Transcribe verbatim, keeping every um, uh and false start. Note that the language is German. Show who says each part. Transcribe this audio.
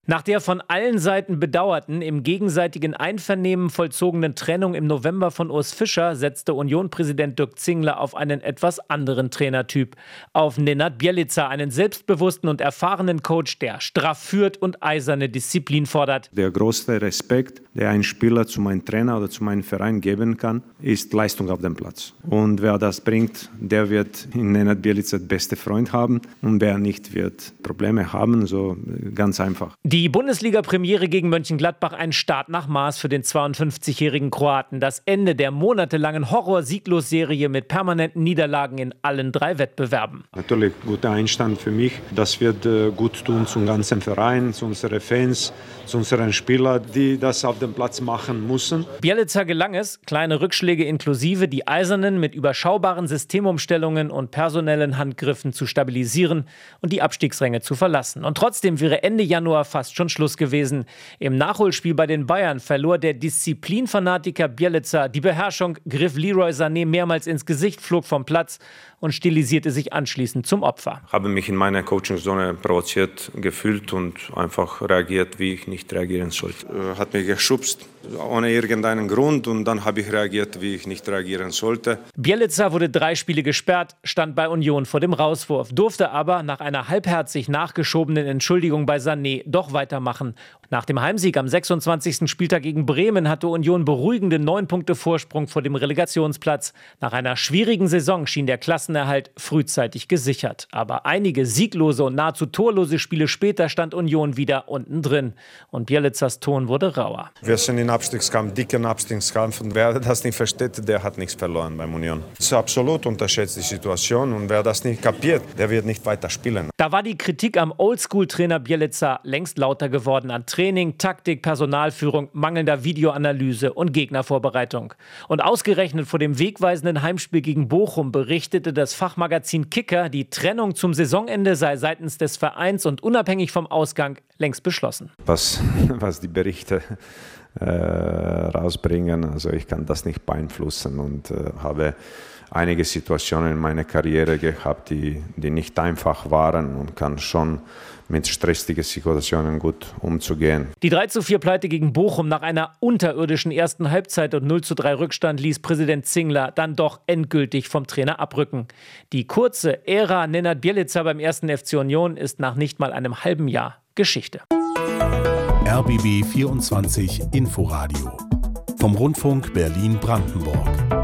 Speaker 1: Nach der von allen Seiten bedauerten, im gegenseitigen Einvernehmen vollzogenen Trennung im November von Urs Fischer setzte Union-Präsident Dirk Zingler auf einen etwas anderen Trainertyp. Auf Nenad Bjelica, einen selbstbewussten und erfahrenen Coach, der straff führt und eiserne Disziplin fordert.
Speaker 2: Der größte Respekt, der ein Spieler zu meinem Trainer oder zu meinem Verein geben kann, ist Leistung auf dem Platz. Und wer das bringt, der wird in Nenad Bjelica den besten Freund haben. Und wer nicht, wird Probleme haben, so ganz einfach.
Speaker 1: Die Bundesliga-Premiere gegen Mönchengladbach, ein Start nach Maß für den zweiundfünfzigjährigen Kroaten. Das Ende der monatelangen Horror-Sieglos-Serie mit permanenten Niederlagen in allen drei Wettbewerben.
Speaker 2: Natürlich guter Einstand für mich. Das wird äh, gut tun zum ganzen Verein, zu unseren Fans, zu unseren Spielern, die das auf dem Platz machen müssen.
Speaker 1: Bjelica gelang es, kleine Rückschläge inklusive, die Eisernen mit überschaubaren Systemumstellungen und personellen Handgriffen zu stabilisieren und die Abstiegsränge zu verlassen. Und trotzdem wäre Ende Januar fast schon Schluss gewesen. Im Nachholspiel bei den Bayern verlor der Disziplinfanatiker Bjelica die Beherrschung, griff Leroy Sané mehrmals ins Gesicht, flog vom Platz und stilisierte sich anschließend zum Opfer.
Speaker 2: Ich habe mich in meiner Coachingzone provoziert gefühlt und einfach reagiert, wie ich nicht reagieren sollte. Er hat mich geschubst, ohne irgendeinen Grund, und dann habe ich reagiert, wie ich nicht reagieren sollte.
Speaker 1: Bjelica wurde drei Spiele gesperrt, stand bei Union vor dem Rauswurf, durfte aber nach einer halbherzig nachgeschobenen Entschuldigung bei Sané doch weitermachen. Nach dem Heimsieg am sechsundzwanzigsten Spieltag gegen Bremen hatte Union beruhigende neun Punkte Vorsprung vor dem Relegationsplatz. Nach einer schwierigen Saison schien der Klassenerhalt frühzeitig gesichert. Aber einige sieglose und nahezu torlose Spiele später stand Union wieder unten drin. Und Bjelicas Ton wurde rauer.
Speaker 2: Wir sind in Abstiegskampf, dicken Abstiegskampf, und wer das nicht versteht, der hat nichts verloren beim Union. Das ist absolut unterschätzt die Situation, und wer das nicht kapiert, der wird nicht weiter spielen.
Speaker 1: Da war die Kritik am Oldschool-Trainer Bjelica längst lauter geworden an Training, Taktik, Personalführung, mangelnder Videoanalyse und Gegnervorbereitung. Und ausgerechnet vor dem wegweisenden Heimspiel gegen Bochum berichtete das Fachmagazin Kicker, die Trennung zum Saisonende sei seitens des Vereins und unabhängig vom Ausgang längst beschlossen.
Speaker 2: Was, was die Berichte äh, rausbringen, also ich kann das nicht beeinflussen, und äh, habe einige Situationen in meiner Karriere gehabt, die, die nicht einfach waren, und kann schon mit stressigen Situationen gut umzugehen.
Speaker 1: Die drei zu vier Pleite gegen Bochum nach einer unterirdischen ersten Halbzeit und null zu drei Rückstand ließ Präsident Zingler dann doch endgültig vom Trainer abrücken. Die kurze Ära Nenad Bjelica beim ersten F C Union ist nach nicht mal einem halben Jahr Geschichte.
Speaker 3: R B B vierundzwanzig Inforadio vom Rundfunk Berlin-Brandenburg.